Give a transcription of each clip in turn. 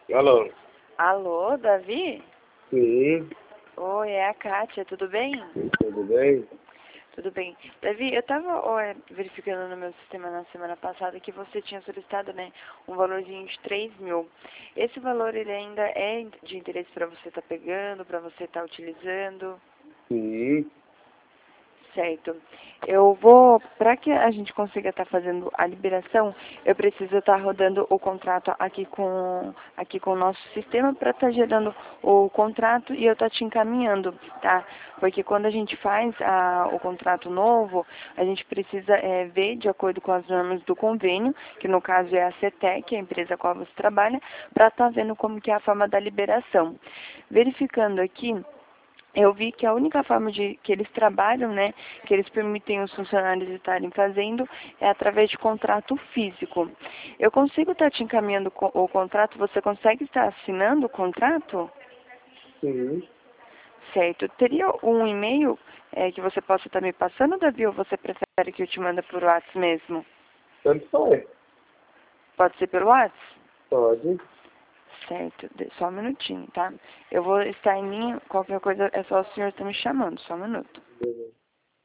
Alô? Alô, Davi? Sim, Oi, é a Kátia, tudo bem? tudo bem? Tudo bem. Davi, eu estava verificando no meu sistema na semana passada que você tinha solicitado, né, um valorzinho de 3.000. Esse valor, ele ainda é de interesse para você estar pegando, para você estar utilizando? Sim, Certo. Eu vou, para que a gente consiga estar fazendo a liberação, eu preciso estar rodando o contrato aqui com o nosso sistema para estar gerando o contrato e eu estar te encaminhando, tá? Porque quando a gente faz o contrato novo, a gente precisa ver de acordo com as normas do convênio, que no caso é a CETEC, a empresa a qual você trabalha, para estar vendo como que é a forma da liberação. Verificando aqui, eu vi que a única forma de que eles trabalham, né, que eles permitem os funcionários estarem fazendo, é através de contrato físico. Eu consigo estar te encaminhando o contrato? Você consegue estar assinando o contrato? sim. Certo. Teria um e-mail que você possa estar me passando, Davi, ou você prefere que eu te mande por WhatsApp mesmo? Tanto faz. Pode ser pelo WhatsApp? Pode. Certo. Só um minutinho, tá? Eu vou estar em linha, qualquer coisa é só o senhor estar me chamando, só um minuto. Beleza.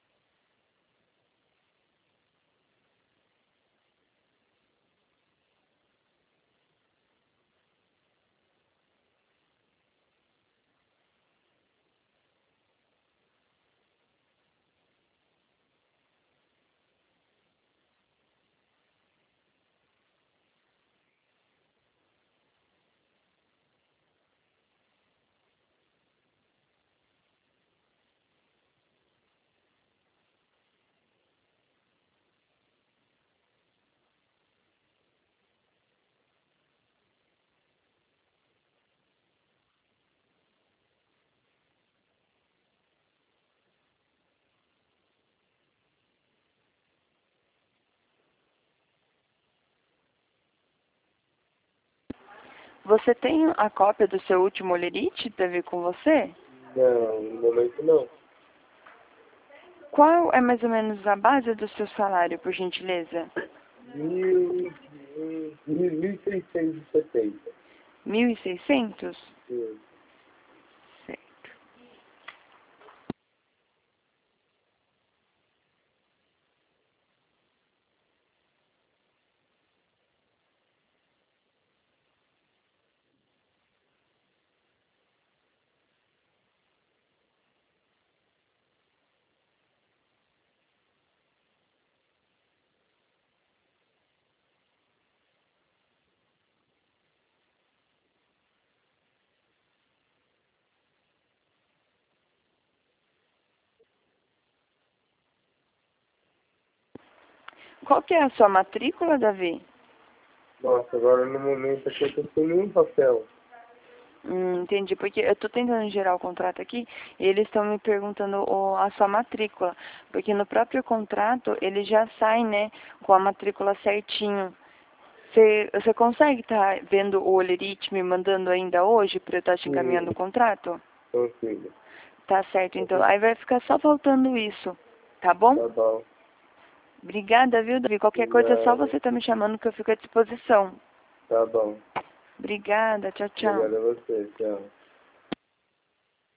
Você tem a cópia do seu último olerite, Davi, com você? Não, no momento não. Qual é mais ou menos a base do seu salário, por gentileza? 1.670. 1.600? Sim. Certo. Qual que é a sua matrícula, Davi? Nossa, agora no momento aqui eu tô sem nenhum papel. Entendi, porque eu estou tentando gerar o contrato aqui e eles estão me perguntando a sua matrícula, porque no próprio contrato ele já sai, né, com a matrícula certinho. Você consegue estar vendo o olerite me mandando ainda hoje para eu estar te encaminhando o Sim, contrato? consigo. Tá certo, então. Aí vai ficar só faltando isso, tá bom? Tá bom. Obrigada, viu, Davi? Qualquer coisa é só Nada. você estar me chamando que eu fico à disposição. Tá bom. Obrigada, tchau, tchau. Obrigado a você. Tchau.